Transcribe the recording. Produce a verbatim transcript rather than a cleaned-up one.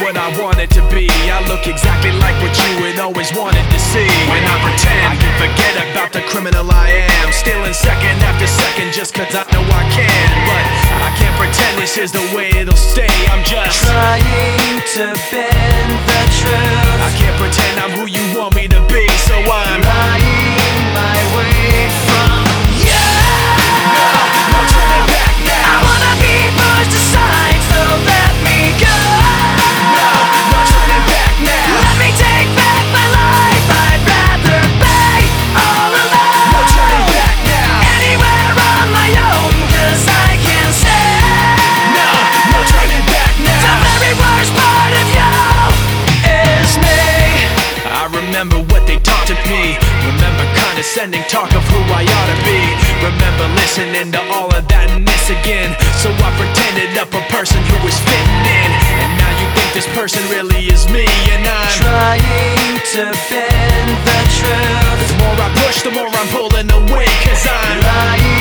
what I wanted to be. I look exactly like what you had always wanted to see. When I pretend, I can forget about the criminal I am, stealing second after second just cause I know I can. But I can't pretend this is the way it'll stay. I'm just trying to bend the truth. I can't pretend I'm who you want me to be, so I'm lying my way from you. No, no turning back now. I wanna be pushed aside, so let me go. No, no turning back now. Let me take back my life. I'd rather be all alone. No turning back now. Anywhere on my own, cause I can say No, no turning back now. the very worst part of you is me. I remember what they taught to me. Remember condescending talk of who I ought to be. Remember listening to all of that and this again. So I pretended up a person who was fitting in. And now you think this person really is me. And I'm trying to bend the truth. The more I push, the more I'm pulling away. Cause I'm lying